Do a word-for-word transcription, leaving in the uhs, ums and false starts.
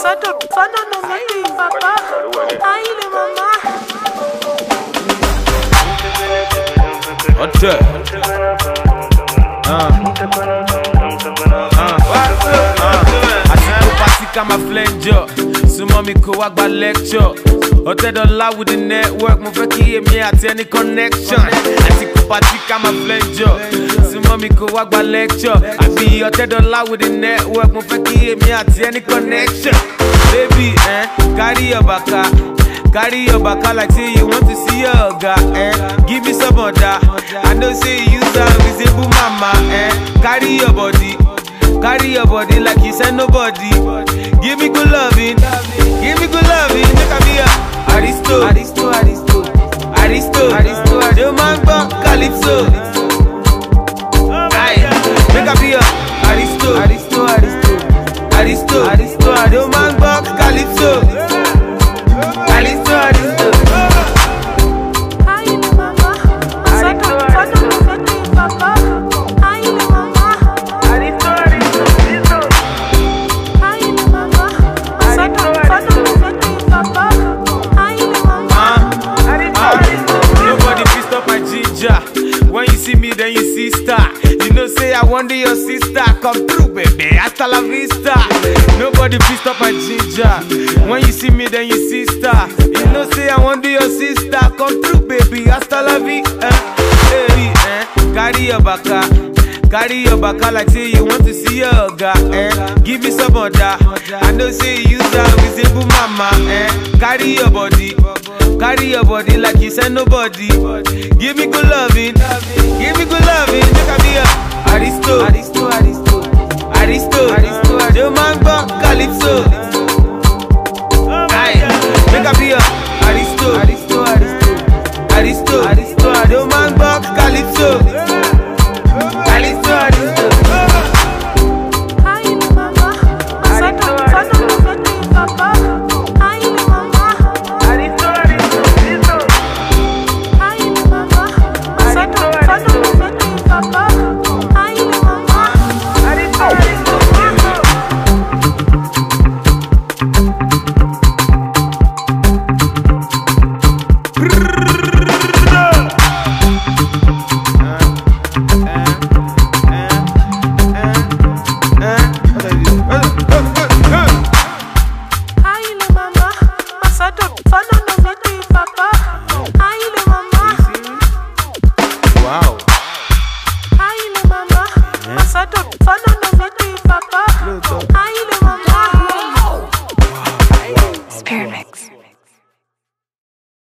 Ambassador, fana no mati papa. Aile mama. Hotel. Ah. Ah. Asiko party kama flenjo. Sumo mi ko wa gba lecture. Hotel dollar with the network. Mo fẹ́ kí èmi àti ẹni connection. Asiko party kama flenjo. Sumo mi ko wa gba lecture. Àbí hotel dollar with the network. Mo fẹ́ kí èmi àti ẹni connection. Baby, eh, carry your baka. Carry your baka like say you want to see your oga, eh. Give me some order. I know say you use a visible mama, eh. Carry your body. Carry your body like you said nobody. Give me good loving. Give me good loving. Make a be a Aristo. Aristo, Aristo. Aristo, Aristo. Yo mango, Calypso. Aye. Make a be a Aristo. Aristo, Aristo. Aristo, Aristo. Yo mango, Calypso. Aristo, Aristo. Aile mama. Ambassador, fana no mati papa. Aile mama. Aristo, Aristo, Aristo. Aile mama. Ambassador, fana no mati papa. Aile mama. Aristo, Aristo. Nobody fit stop my ginger. When you see me, then you see star. You know, say I wonder your sister. Come through, baby. Hasta la vista. Nobody fit stop my ginger. When you see me, then you see star. You know, say I wonder your sister. Come through, baby. Hasta la vista. Hey, eh. Carry your baka. Carry your baka like say you want to see your oga, eh. Give me some order. I know say you use a visible mama, eh. Carry your body. Carry your body like you said nobody. Give me good loving. Give me good loving. Make a be a Aristo. Aristo, Aristo. Aristo, Aristo. Yo mango, Calypso.